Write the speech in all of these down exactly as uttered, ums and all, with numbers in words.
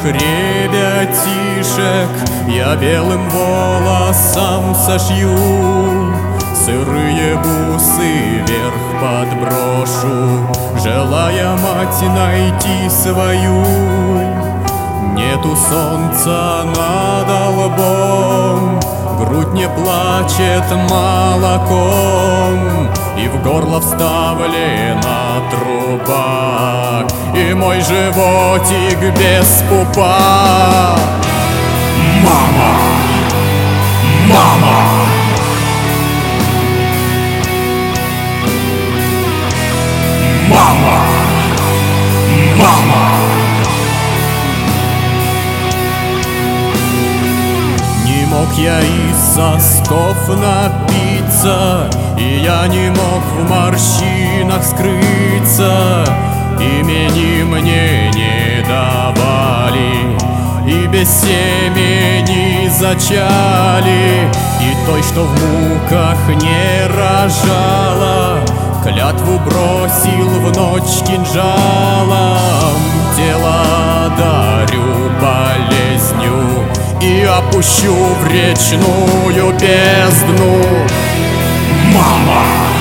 ребятишек я белым волосом сошью, сырые бусы вверх подброшу, желая мать найти свою. Нету солнца над лбом, грудь не плачет молоком, и в горло вставлена труба, и мой животик без пупа. Мама! Мама! Мама! Мама! Не мог я из сосков напиться, и я не мог в морщинах скрыться. Имени мне не давали, и без семени зачали, и той, что в муках не рожала, клятву бросил в ночь кинжалом. Тело одарю болезнью и опущу в речную бездну. Мама!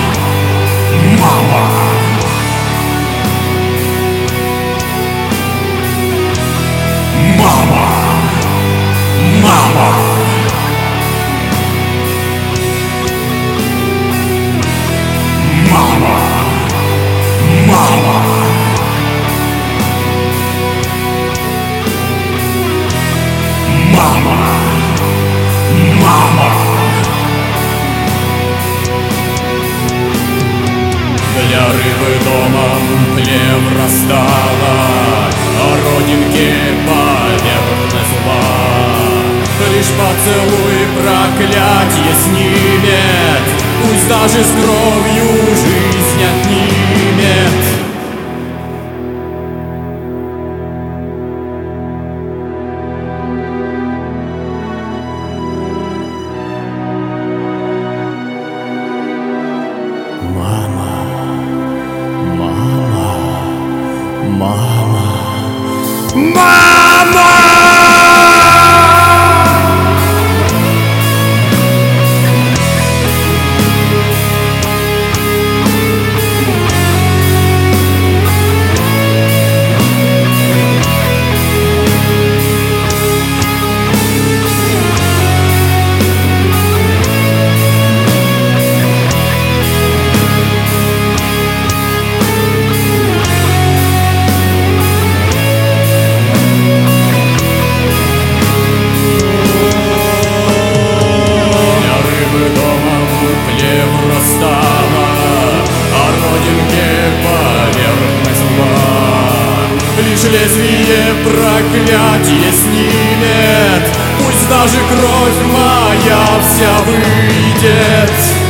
Мама! Мама! Мама! Мама! Мама! Мама! Мама! Для рыбы домом плевра стала, а родинке поверхность зла. Лишь поцелуй проклятье снимет, пусть даже с кровью жизнь отнимет. Мама, мама, мама, мама! Лишь лезвие проклятие снимет, пусть даже кровь моя вся выйдет.